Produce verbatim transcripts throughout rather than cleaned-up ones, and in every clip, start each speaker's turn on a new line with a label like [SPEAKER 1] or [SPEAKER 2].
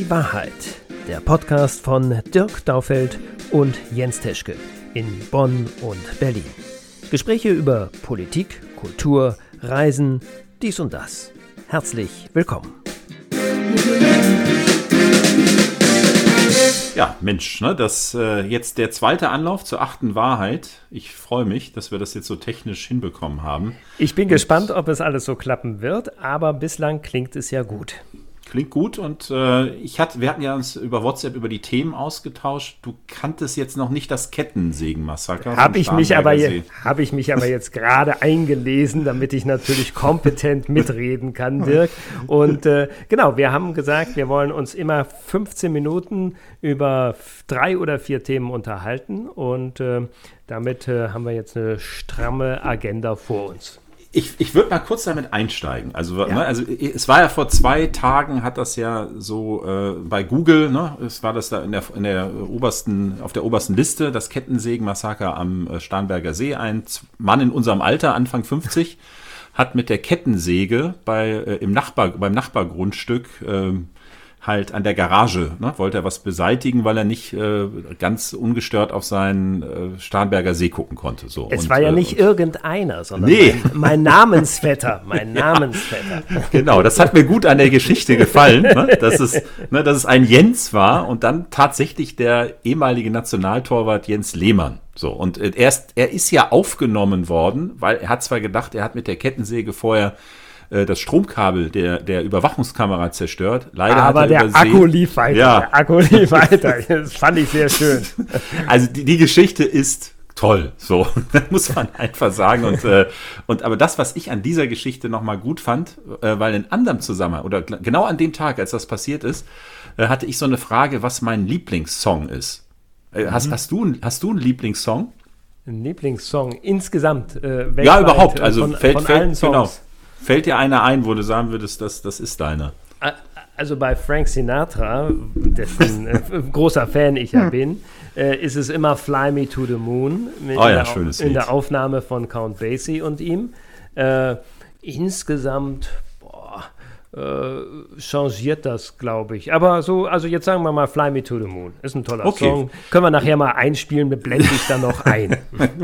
[SPEAKER 1] Die Wahrheit, der Podcast von Dirk Daufeld und Jens Teschke in Bonn und Berlin. Gespräche über Politik, Kultur, Reisen, dies und das. Herzlich willkommen.
[SPEAKER 2] Ja, Mensch, ne, das äh, jetzt der zweite Anlauf zur achten Wahrheit. Ich freue mich, dass wir das jetzt so technisch hinbekommen haben.
[SPEAKER 1] Ich bin und gespannt, ob es alles so klappen wird, aber bislang klingt es ja gut.
[SPEAKER 2] Klingt gut und äh, ich hatte, wir hatten ja uns über WhatsApp über die Themen ausgetauscht. Du kanntest jetzt noch nicht das Kettensägen-Massaker.
[SPEAKER 1] Habe ich, mich aber je, hab ich mich aber jetzt gerade eingelesen, damit ich natürlich kompetent mitreden kann, Dirk. Und äh, genau, wir haben gesagt, wir wollen uns immer fünfzehn Minuten über drei oder vier Themen unterhalten. Und äh, damit äh, haben wir jetzt eine stramme Agenda vor uns.
[SPEAKER 2] Ich, ich würde mal kurz damit einsteigen. Also, ja. ne, also es war ja vor zwei Tagen, hat das ja so äh, bei Google, ne, es war das da in der, in der obersten, auf der obersten Liste, das Kettensägen-Massaker am äh, Starnberger See. Ein Mann in unserem Alter, Anfang fünfzig, hat mit der Kettensäge bei, äh, im Nachbar, beim Nachbargrundstück äh, halt an der Garage, ne, wollte er was beseitigen, weil er nicht äh, ganz ungestört auf seinen äh, Starnberger See gucken konnte. So.
[SPEAKER 1] Es
[SPEAKER 2] und,
[SPEAKER 1] war ja
[SPEAKER 2] äh,
[SPEAKER 1] nicht irgendeiner, sondern
[SPEAKER 2] nee.
[SPEAKER 1] mein, mein Namensvetter, mein ja, Namensvetter.
[SPEAKER 2] Genau, das hat mir gut an der Geschichte gefallen, ne, dass, es, ne, dass es ein Jens war und dann tatsächlich der ehemalige Nationaltorwart Jens Lehmann. So, und äh, er, ist, er ist ja aufgenommen worden, weil er hat zwar gedacht, er hat mit der Kettensäge vorher das Stromkabel der, der Überwachungskamera zerstört. Leider
[SPEAKER 1] aber
[SPEAKER 2] hat er
[SPEAKER 1] der
[SPEAKER 2] übersehen,
[SPEAKER 1] Akku lief weiter.
[SPEAKER 2] Ja.
[SPEAKER 1] Der Akku lief weiter. Das fand ich sehr schön.
[SPEAKER 2] Also die, die Geschichte ist toll. So, das muss man einfach sagen. Und, äh, und aber das, was ich an dieser Geschichte nochmal gut fand, äh, weil in anderem Zusammenhang, oder genau an dem Tag, als das passiert ist, äh, hatte ich so eine Frage, was mein Lieblingssong ist. Äh, hast, mhm. hast, du, hast du einen Lieblingssong?
[SPEAKER 1] Ein Lieblingssong insgesamt? Äh, weltweit,
[SPEAKER 2] ja, überhaupt. Also
[SPEAKER 1] von,
[SPEAKER 2] fällt,
[SPEAKER 1] von
[SPEAKER 2] fällt,
[SPEAKER 1] allen Songs.
[SPEAKER 2] Genau. Fällt dir einer ein, wo du sagen würdest, das, das ist deiner?
[SPEAKER 1] Also bei Frank Sinatra, dessen äh, großer Fan ich ja bin, äh, ist es immer Fly Me to the Moon mit
[SPEAKER 2] oh ja,
[SPEAKER 1] der,
[SPEAKER 2] schönes
[SPEAKER 1] in
[SPEAKER 2] Lied.
[SPEAKER 1] der Aufnahme von Count Basie und ihm. Äh, insgesamt boah, äh, changiert das, glaube ich. Aber so, also jetzt sagen wir mal Fly Me to the Moon. Ist ein toller
[SPEAKER 2] okay.
[SPEAKER 1] Song. Können wir nachher mal einspielen, blende ich dann noch ein.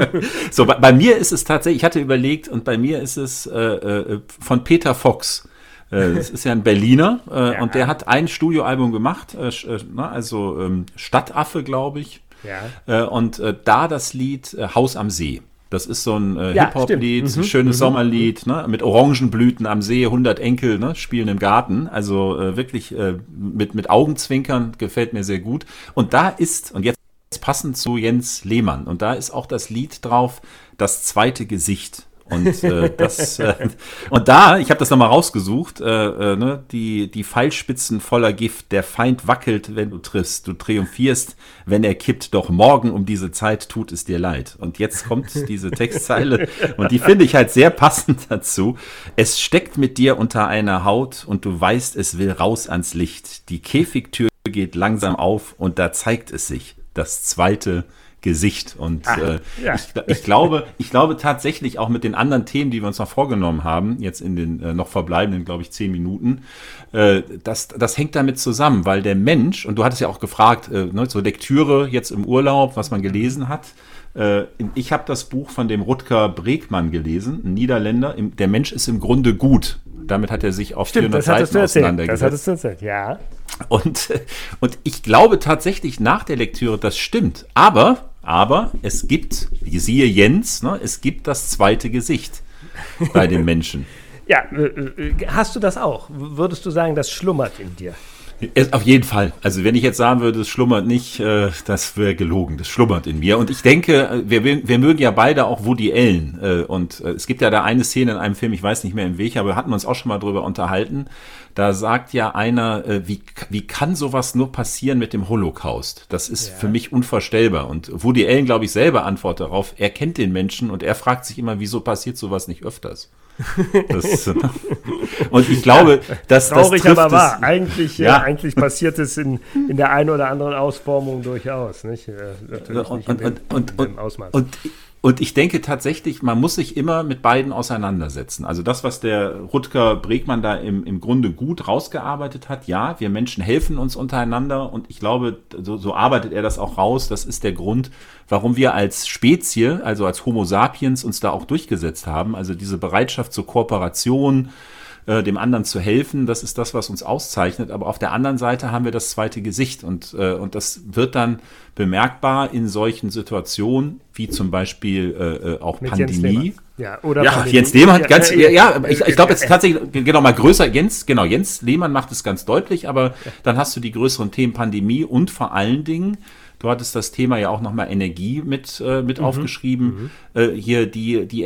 [SPEAKER 2] So, bei, bei mir ist es tatsächlich, ich hatte überlegt, und bei mir ist es äh, äh, von Peter Fox. Äh, das ist ja ein Berliner äh, ja. und der hat ein Studioalbum gemacht, äh, äh, also ähm, Stadtaffe, glaube ich. Ja. Äh, und äh, da das Lied äh, Haus am See. Das ist so ein äh, ja, Hip-Hop-Lied, mhm, schönes mhm, Sommerlied, ne, mit Orangenblüten am See, hundert Enkel, ne, spielen im Garten. Also äh, wirklich äh, mit, mit Augenzwinkern, gefällt mir sehr gut. Und da ist, und jetzt passend zu Jens Lehmann, und da ist auch das Lied drauf, Das zweite Gesicht. Und äh, das äh, und da, ich habe das nochmal rausgesucht, äh, äh, ne, die, die Pfeilspitzen voller Gift, der Feind wackelt, wenn du triffst, du triumphierst, wenn er kippt, doch morgen um diese Zeit tut es dir leid. Und jetzt kommt diese Textzeile und die finde ich halt sehr passend dazu. Es steckt mit dir unter einer Haut und du weißt, es will raus ans Licht. Die Käfigtür geht langsam auf und da zeigt es sich, das zweite Gesicht. Und Ach, äh, ja. ich, ich, glaube, ich glaube tatsächlich auch mit den anderen Themen, die wir uns noch vorgenommen haben, jetzt in den äh, noch verbleibenden, glaube ich, zehn Minuten, äh, das, das hängt damit zusammen, weil der Mensch, und du hattest ja auch gefragt, äh, ne, so Lektüre jetzt im Urlaub, was man gelesen hat. Äh, ich habe das Buch von dem Rutger Bregmann gelesen, ein Niederländer, im, Der Mensch ist im Grunde gut. Damit hat er sich auf
[SPEAKER 1] Stimmt,
[SPEAKER 2] vierhundert Seiten auseinandergesetzt.
[SPEAKER 1] Das hattest du erzählt, ja.
[SPEAKER 2] Und, und ich glaube tatsächlich nach der Lektüre, das stimmt. Aber Aber es gibt, siehe Jens, ne, es gibt das zweite Gesicht bei den Menschen.
[SPEAKER 1] Ja, äh, hast du das auch? Würdest du sagen, das schlummert in dir?
[SPEAKER 2] Es, auf jeden Fall. Also wenn ich jetzt sagen würde, es schlummert nicht, äh, das wäre gelogen. Das schlummert in mir. Und ich denke, wir, wir mögen ja beide auch Woody Allen. Äh, und äh, es gibt ja da eine Szene in einem Film, ich weiß nicht mehr in welcher, aber wir hatten uns auch schon mal drüber unterhalten. Da sagt ja einer, äh, wie, wie kann sowas nur passieren mit dem Holocaust? Das ist ja. für mich unvorstellbar. Und Woody Allen, glaube ich, selber antwortet darauf, er kennt den Menschen und er fragt sich immer, wieso passiert sowas nicht öfters? Das, und ich glaube, ja, dass das
[SPEAKER 1] traurig,
[SPEAKER 2] trifft
[SPEAKER 1] aber wahr.
[SPEAKER 2] Es,
[SPEAKER 1] eigentlich, ja. Ja, eigentlich passiert es in, in der einen oder anderen Ausformung durchaus, nicht? Natürlich
[SPEAKER 2] und,
[SPEAKER 1] nicht
[SPEAKER 2] und,
[SPEAKER 1] in dem,
[SPEAKER 2] und,
[SPEAKER 1] in dem
[SPEAKER 2] und,
[SPEAKER 1] Ausmaß.
[SPEAKER 2] Und Und ich denke tatsächlich, man muss sich immer mit beiden auseinandersetzen. Also das, was der Rutger Bregmann da im, im Grunde gut rausgearbeitet hat, ja, wir Menschen helfen uns untereinander und ich glaube, so, so arbeitet er das auch raus. Das ist der Grund, warum wir als Spezie, also als Homo sapiens, uns da auch durchgesetzt haben. Also diese Bereitschaft zur Kooperation, dem anderen zu helfen, das ist das, was uns auszeichnet. Aber auf der anderen Seite haben wir das zweite Gesicht und, äh, und das wird dann bemerkbar in solchen Situationen, wie zum Beispiel äh, auch Mit Pandemie.
[SPEAKER 1] Ja, oder
[SPEAKER 2] ja
[SPEAKER 1] Pandemie.
[SPEAKER 2] Jens Lehmann, ganz, ja, ja ich, ich glaube jetzt tatsächlich, genau, mal größer, Jens, genau, Jens Lehmann macht es ganz deutlich, aber dann hast du die größeren Themen Pandemie und vor allen Dingen, du hattest das Thema ja auch nochmal Energie mit, äh, mit mhm. aufgeschrieben. Mhm. Äh, hier die, die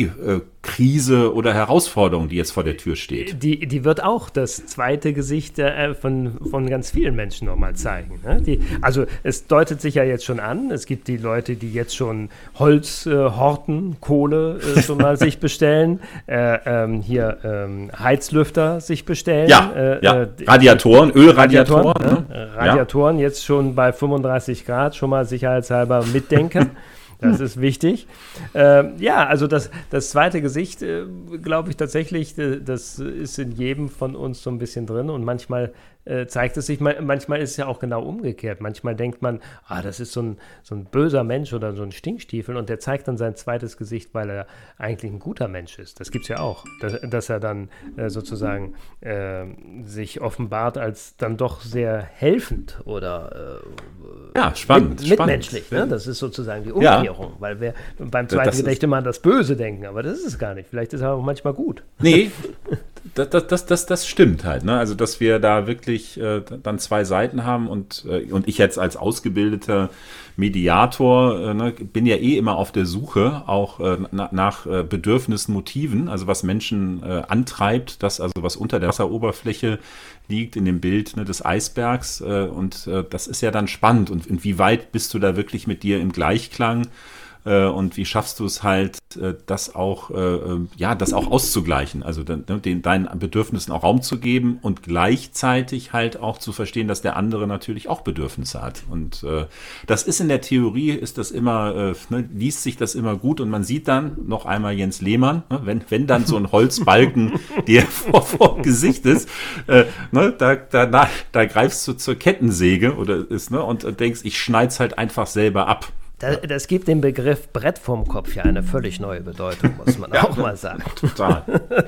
[SPEAKER 2] Energiekrise oder Herausforderung, die jetzt vor der Tür steht.
[SPEAKER 1] Die, die wird auch das zweite Gesicht äh, von, von ganz vielen Menschen nochmal zeigen. Ne? Die, also es deutet sich ja jetzt schon an. Es gibt die Leute, die jetzt schon Holz äh, horten, Kohle äh, schon mal sich bestellen, äh, ähm, hier ähm, Heizlüfter sich bestellen.
[SPEAKER 2] Ja,
[SPEAKER 1] äh,
[SPEAKER 2] ja.
[SPEAKER 1] Äh,
[SPEAKER 2] Radiatoren, Ölradiatoren.
[SPEAKER 1] Radiatoren, ne? Radiatoren ja. Jetzt schon bei fünfunddreißig Grad, schon mal sicherheitshalber mitdenken. Das ist wichtig. Ähm, ja, also das, das zweite Gesicht, äh, glaube ich tatsächlich, äh, das ist in jedem von uns so ein bisschen drin und manchmal äh, zeigt es sich, manchmal ist es ja auch genau umgekehrt. Manchmal denkt man, ah, das ist so ein, so ein böser Mensch oder so ein Stinkstiefel und der zeigt dann sein zweites Gesicht, weil er eigentlich ein guter Mensch ist. Das gibt es ja auch, dass, dass er dann äh, sozusagen äh, sich offenbart als dann doch sehr helfend oder äh,
[SPEAKER 2] ja, spannend,
[SPEAKER 1] mit, mitmenschlich. Spannend. Ne? Das ist sozusagen die Umkehrung, ja. Weil wir beim zweiten Gesicht immer an das Böse denken, aber das ist es gar nicht. Vielleicht ist er auch manchmal gut.
[SPEAKER 2] Nee, das, das, das, das, das stimmt halt. Ne? Also, dass wir da wirklich äh, dann zwei Seiten haben und, äh, und ich jetzt als ausgebildeter Mediator äh, ne, bin ja eh immer auf der Suche auch äh, na, nach äh, Bedürfnissen, Motiven, also was Menschen äh, antreibt, das also was unter der Wasseroberfläche liegt in dem Bild ne, des Eisbergs äh, und äh, das ist ja dann spannend und inwieweit bist du da wirklich mit dir im Gleichklang äh, und wie schaffst du es halt, äh, das auch äh, ja das auch auszugleichen, also den, den, deinen Bedürfnissen auch Raum zu geben und gleichzeitig halt auch zu verstehen, dass der andere natürlich auch Bedürfnisse hat und äh, das ist in der Theorie, ist das immer, äh, ne, liest sich das immer gut und man sieht dann noch einmal Jens Lehmann, ne, wenn, wenn dann so ein Holzbalken dir vor, vor Gesicht ist, äh, ne, da, da, da, da greifst du zur Kettensäge oder ist, ne, und denkst, ich schneid's halt einfach selber ab.
[SPEAKER 1] Das, das gibt dem Begriff Brett vorm Kopf ja eine völlig neue Bedeutung, muss man ja, auch mal sagen. Total.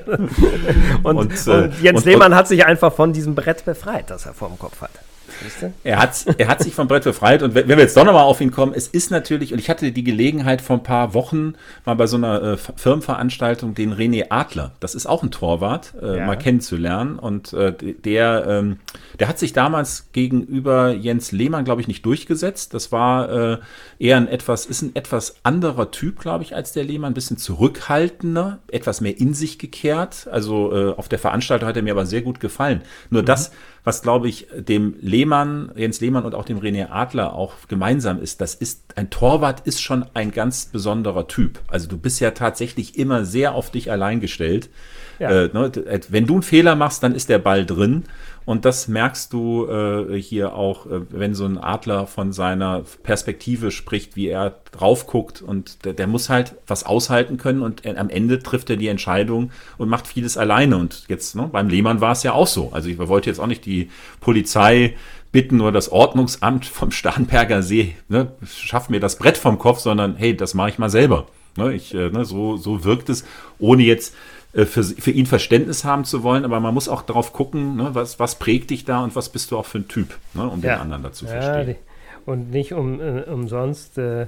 [SPEAKER 1] und, und, äh, und Jens und, Lehmann und, hat sich einfach von diesem Brett befreit, das er vorm Kopf hat.
[SPEAKER 2] Er hat, er hat sich vom Brett befreit und wenn wir jetzt doch nochmal auf ihn kommen, es ist natürlich, und ich hatte die Gelegenheit vor ein paar Wochen mal bei so einer äh, Firmenveranstaltung den René Adler, das ist auch ein Torwart, äh, ja. mal kennenzulernen und äh, der, ähm, der hat sich damals gegenüber Jens Lehmann, glaube ich, nicht durchgesetzt. Das war äh, eher ein etwas, ist ein etwas anderer Typ, glaube ich, als der Lehmann, ein bisschen zurückhaltender, etwas mehr in sich gekehrt. Also äh, auf der Veranstaltung hat er mir aber sehr gut gefallen. Nur mhm. das, was, glaube ich, dem Lehmann, Jens Lehmann und auch dem René Adler auch gemeinsam ist, das ist, ein Torwart ist schon ein ganz besonderer Typ. Also du bist ja tatsächlich immer sehr auf dich allein gestellt. Ja. Äh, ne, wenn du einen Fehler machst, dann ist der Ball drin. Und das merkst du äh, hier auch, äh, wenn so ein Adler von seiner Perspektive spricht, wie er drauf guckt. Und der, der muss halt was aushalten können. Und äh, am Ende trifft er die Entscheidung und macht vieles alleine. Und jetzt ne, beim Lehmann war es ja auch so. Also ich wollte jetzt auch nicht die Polizei bitten oder das Ordnungsamt vom Starnberger See, ne, schafft mir das Brett vom Kopf, sondern hey, das mache ich mal selber. Ne, ich, äh, ne, so, so wirkt es, ohne jetzt Für, für ihn Verständnis haben zu wollen, aber man muss auch darauf gucken, ne, was, was prägt dich da und was bist du auch für ein Typ, ne, um ja. den anderen dazu zu verstehen. Ja,
[SPEAKER 1] und nicht um, äh, umsonst äh,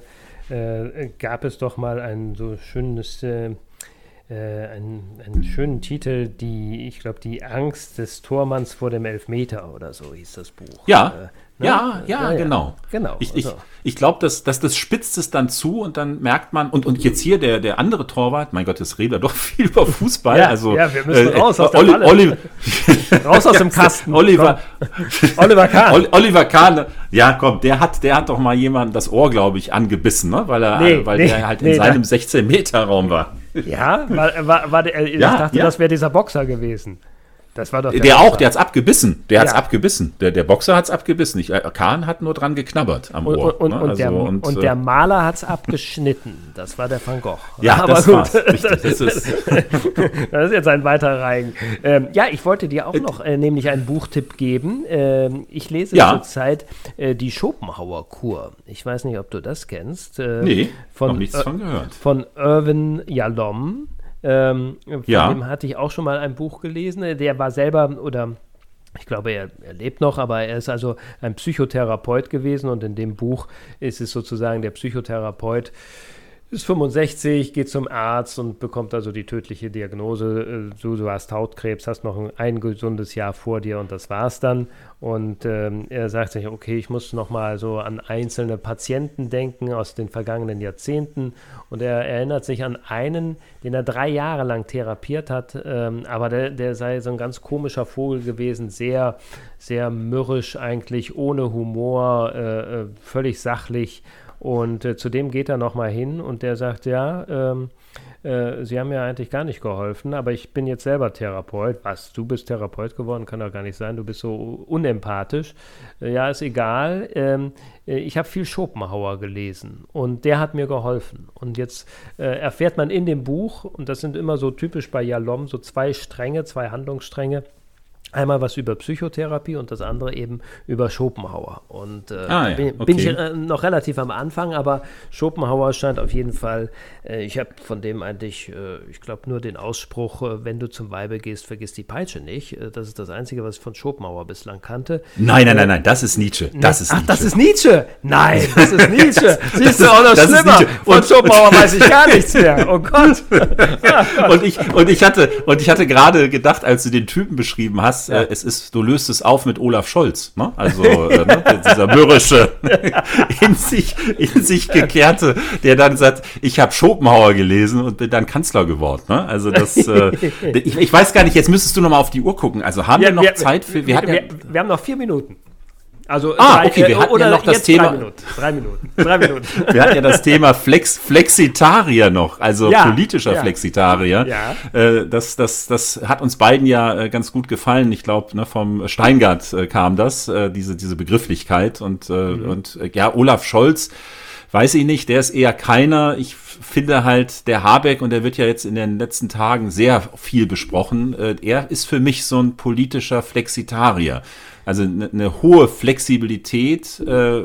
[SPEAKER 1] äh, gab es doch mal ein so schönes, äh, äh, einen, einen schönen Titel, die, ich glaube, die Angst des Tormanns vor dem Elfmeter oder so hieß das Buch.
[SPEAKER 2] Ja,
[SPEAKER 1] äh,
[SPEAKER 2] ne? ja, ja, ja, genau.
[SPEAKER 1] genau.
[SPEAKER 2] Ich, ich, ich glaube, dass, dass das spitzt es dann zu und dann merkt man, und, und jetzt hier der, der andere Torwart, mein Gott, jetzt redet er doch viel über Fußball.
[SPEAKER 1] ja,
[SPEAKER 2] also,
[SPEAKER 1] ja, wir müssen
[SPEAKER 2] äh,
[SPEAKER 1] raus aus
[SPEAKER 2] Oli,
[SPEAKER 1] der Falle.
[SPEAKER 2] Oliver,
[SPEAKER 1] raus aus dem Kasten.
[SPEAKER 2] Oliver,
[SPEAKER 1] Oliver Kahn.
[SPEAKER 2] Oliver Kahn, ja komm, der hat, der hat doch mal jemanden das Ohr, glaube ich, angebissen, ne? weil er, nee, weil nee, der halt nee, in seinem sechzehn Meter Raum war.
[SPEAKER 1] Ja, war, war, war der, ich ja, dachte, ja. das wäre dieser Boxer gewesen. Das war doch der,
[SPEAKER 2] der auch, der hat's abgebissen. Der
[SPEAKER 1] ja.
[SPEAKER 2] hat's abgebissen. Der, der Boxer hat's abgebissen. Ich, Kahn hat nur dran geknabbert am
[SPEAKER 1] und,
[SPEAKER 2] Ohr.
[SPEAKER 1] Und,
[SPEAKER 2] ne?
[SPEAKER 1] und,
[SPEAKER 2] also,
[SPEAKER 1] der,
[SPEAKER 2] und,
[SPEAKER 1] und der Maler hat's abgeschnitten. Das war der Van Gogh.
[SPEAKER 2] Ja,
[SPEAKER 1] aber
[SPEAKER 2] das
[SPEAKER 1] gut.
[SPEAKER 2] war's. Richtig, das, ist
[SPEAKER 1] das ist jetzt ein weiter Reigen. Ähm, ja, ich wollte dir auch noch äh, nämlich einen Buchtipp geben. Ähm, ich lese
[SPEAKER 2] ja.
[SPEAKER 1] zurzeit äh, die Schopenhauer-Kur. Ich weiß nicht, ob du das kennst. Äh,
[SPEAKER 2] nee,
[SPEAKER 1] von,
[SPEAKER 2] noch nichts
[SPEAKER 1] äh,
[SPEAKER 2] von gehört.
[SPEAKER 1] Von Irvin Yalom. Ähm, von
[SPEAKER 2] ja.
[SPEAKER 1] dem hatte ich auch schon mal ein Buch gelesen. Der war selber, oder ich glaube, er, er lebt noch, aber er ist also ein Psychotherapeut gewesen und in dem Buch ist es sozusagen, der Psychotherapeut ist fünfundsechzig, geht zum Arzt und bekommt also die tödliche Diagnose, du, du hast Hautkrebs, hast noch ein, ein gesundes Jahr vor dir und das war's dann. Und ähm, er sagt sich, okay, ich muss nochmal so an einzelne Patienten denken aus den vergangenen Jahrzehnten. Und er erinnert sich an einen, den er drei Jahre lang therapiert hat, ähm, aber der, der sei so ein ganz komischer Vogel gewesen, sehr, sehr mürrisch eigentlich, ohne Humor, äh, völlig sachlich. Und äh, zu dem geht er nochmal hin und der sagt, ja, ähm, äh, Sie haben mir eigentlich gar nicht geholfen, aber ich bin jetzt selber Therapeut. Was, du bist Therapeut geworden? Kann doch gar nicht sein, du bist so unempathisch. Äh, ja, ist egal. Ähm, äh, ich habe viel Schopenhauer gelesen und der hat mir geholfen. Und jetzt äh, erfährt man in dem Buch, und das sind immer so typisch bei Yalom, so zwei Stränge, zwei Handlungsstränge, einmal was über Psychotherapie und das andere eben über Schopenhauer. Und äh,
[SPEAKER 2] ah, ja.
[SPEAKER 1] bin,
[SPEAKER 2] okay.
[SPEAKER 1] bin ich äh, noch relativ am Anfang, aber Schopenhauer scheint auf jeden Fall, äh, ich habe von dem eigentlich, äh, ich glaube nur den Ausspruch, äh, wenn du zum Weibe gehst, vergiss die Peitsche nicht. Äh, das ist das Einzige, was ich von Schopenhauer bislang kannte.
[SPEAKER 2] Nein, nein, nein, nein, das ist Nietzsche. Das
[SPEAKER 1] nee.
[SPEAKER 2] ist
[SPEAKER 1] Ach,
[SPEAKER 2] Nietzsche.
[SPEAKER 1] das ist Nietzsche? Nein, das ist Nietzsche. Siehst du, auch noch
[SPEAKER 2] das
[SPEAKER 1] schlimmer. Von
[SPEAKER 2] und
[SPEAKER 1] Schopenhauer weiß ich gar nichts mehr. Oh Gott.
[SPEAKER 2] und ich, und ich hatte, und ich hatte gerade gedacht, als du den Typen beschrieben hast,
[SPEAKER 1] ja.
[SPEAKER 2] äh, es ist, du löst es auf mit Olaf Scholz, ne? Also äh, ne? dieser mürrische, in sich, in sich gekehrte, der dann sagt, ich habe Schopenhauer gelesen und bin dann Kanzler geworden. Ne? Also das, äh, ich, ich weiß gar nicht, jetzt müsstest du noch mal auf die Uhr gucken. Also haben ja, wir noch wir, Zeit für, wir,
[SPEAKER 1] wir,
[SPEAKER 2] hatten
[SPEAKER 1] wir,
[SPEAKER 2] ja,
[SPEAKER 1] wir haben noch vier Minuten. Also
[SPEAKER 2] ah,
[SPEAKER 1] drei,
[SPEAKER 2] okay, wir hatten
[SPEAKER 1] oder
[SPEAKER 2] ja noch das
[SPEAKER 1] jetzt
[SPEAKER 2] Thema.
[SPEAKER 1] Drei Minuten. Drei Minuten. Drei Minuten.
[SPEAKER 2] Wir hatten ja das Thema Flex, Flexitarier noch, also
[SPEAKER 1] ja,
[SPEAKER 2] politischer
[SPEAKER 1] ja.
[SPEAKER 2] Flexitarier.
[SPEAKER 1] Ja.
[SPEAKER 2] Äh, das, das, das hat uns beiden ja äh, ganz gut gefallen. Ich glaube, ne, vom Steingart äh, kam das, äh, diese, diese Begrifflichkeit. Und, äh, mhm. und äh, ja, Olaf Scholz, weiß ich nicht, der ist eher keiner. Ich finde halt, der Habeck, und der wird ja jetzt in den letzten Tagen sehr viel besprochen, äh, er ist für mich so ein politischer Flexitarier. Also eine, eine hohe Flexibilität äh,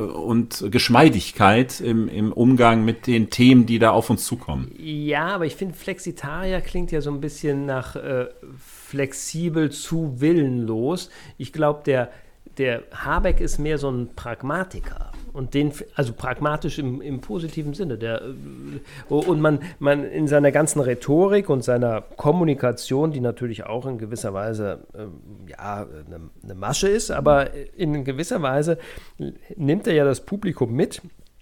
[SPEAKER 2] und Geschmeidigkeit im, im Umgang mit den Themen, die da auf uns zukommen.
[SPEAKER 1] Ja, aber ich finde, Flexitarier klingt ja so ein bisschen nach äh, flexibel zu willenlos. Ich glaube, der, der Habeck ist mehr so ein Pragmatiker. Und den, also pragmatisch im, im positiven Sinne. Der, und man, man in seiner ganzen Rhetorik und seiner Kommunikation, die natürlich auch in gewisser Weise äh, ja, eine, eine Masche ist, aber in gewisser Weise nimmt er ja das Publikum mit.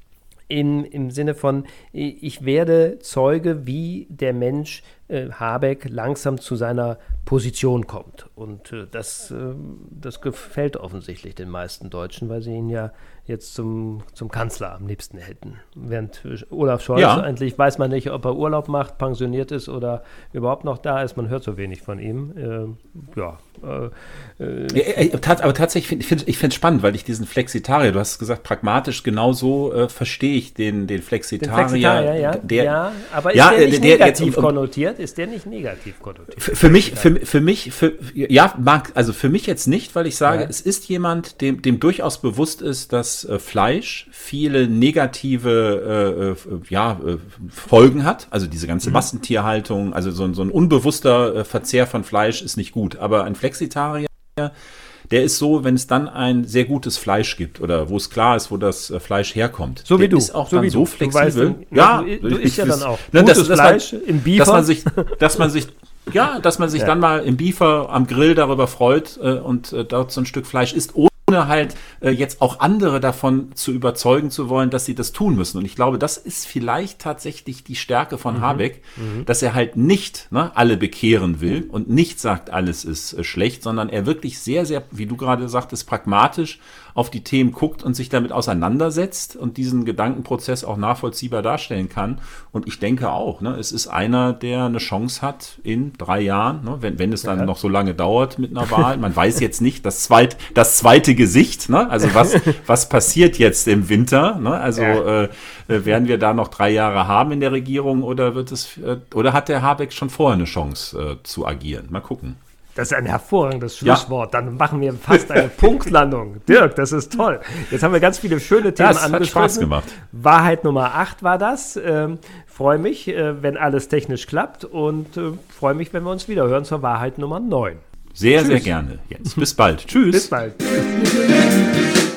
[SPEAKER 1] In, im Sinne von, ich werde Zeuge, wie der Mensch äh, Habeck langsam zu seiner Position kommt. Und äh, das, äh, das gefällt offensichtlich den meisten Deutschen, weil sie ihn ja jetzt zum, zum Kanzler am liebsten hätten. Während Olaf Scholz
[SPEAKER 2] ja.
[SPEAKER 1] eigentlich weiß man nicht, ob er Urlaub macht, pensioniert ist oder überhaupt noch da ist. Man hört so wenig von ihm. Äh, ja. Äh,
[SPEAKER 2] äh. Aber tatsächlich, ich finde ich es spannend, weil ich diesen Flexitarier, du hast gesagt, pragmatisch, genau so äh, verstehe ich den, den Flexitarier. Den Flexitarier,
[SPEAKER 1] ja.
[SPEAKER 2] Der,
[SPEAKER 1] ja, aber
[SPEAKER 2] ja,
[SPEAKER 1] ist der nicht
[SPEAKER 2] der,
[SPEAKER 1] negativ
[SPEAKER 2] jetzt, um,
[SPEAKER 1] konnotiert? Ist der nicht negativ konnotiert?
[SPEAKER 2] Für, für mich, für, für mich, für, ja, mag, also für mich jetzt nicht, weil ich sage, ja. es ist jemand, dem, dem durchaus bewusst ist, dass äh, Fleisch viele negative äh, äh, ja, äh, Folgen hat. Also diese ganze mhm. Massentierhaltung, also so, so ein unbewusster äh, Verzehr von Fleisch ist nicht gut. Aber ein Flexitarier, der ist so, wenn es dann ein sehr gutes Fleisch gibt oder wo es klar ist, wo das äh, Fleisch herkommt.
[SPEAKER 1] So wie du.
[SPEAKER 2] Ist auch
[SPEAKER 1] so
[SPEAKER 2] dann
[SPEAKER 1] wie
[SPEAKER 2] so
[SPEAKER 1] du.
[SPEAKER 2] flexibel.
[SPEAKER 1] Du weißt, ja, du, du isst ja dann auch
[SPEAKER 2] ne,
[SPEAKER 1] gutes
[SPEAKER 2] das, das
[SPEAKER 1] Fleisch
[SPEAKER 2] man,
[SPEAKER 1] im Bifer.
[SPEAKER 2] Dass man sich, dass man sich ja, dass man sich ja. dann mal im Bifer am Grill darüber freut äh, und äh, dort so ein Stück Fleisch isst, ohne halt äh, jetzt auch andere davon zu überzeugen zu wollen, dass sie das tun müssen. Und ich glaube, das ist vielleicht tatsächlich die Stärke von mhm. Habeck, mhm. dass er halt nicht ne, alle bekehren will und nicht sagt, alles ist äh, schlecht, sondern er wirklich sehr, sehr, wie du gerade sagtest, pragmatisch auf die Themen guckt und sich damit auseinandersetzt und diesen Gedankenprozess auch nachvollziehbar darstellen kann. Und ich denke auch, ne, es ist einer, der eine Chance hat in drei Jahren, ne, wenn, wenn es dann ja. noch so lange dauert mit einer Wahl. Man weiß jetzt nicht, das, zweit, das zweite Gesicht, ne, also was, was passiert jetzt im Winter, ne, also ja. äh, werden wir da noch drei Jahre haben in der Regierung oder wird es, äh, oder hat der Habeck schon vorher eine Chance äh, zu agieren? Mal gucken.
[SPEAKER 1] Das ist ein hervorragendes Schlusswort. Ja. Dann machen wir fast eine Punktlandung. Dirk, das ist toll. Jetzt haben wir ganz viele schöne Themen angesprochen. Das hat Spaß gemacht. Wahrheit Nummer acht war das. Ähm, freue mich, äh, wenn alles technisch klappt und äh, freue mich, wenn wir uns wieder hören zur Wahrheit Nummer neun.
[SPEAKER 2] Sehr, Tschüss. Sehr gerne, Jens. Bis bald. Tschüss.
[SPEAKER 1] Bis bald. Tschüss.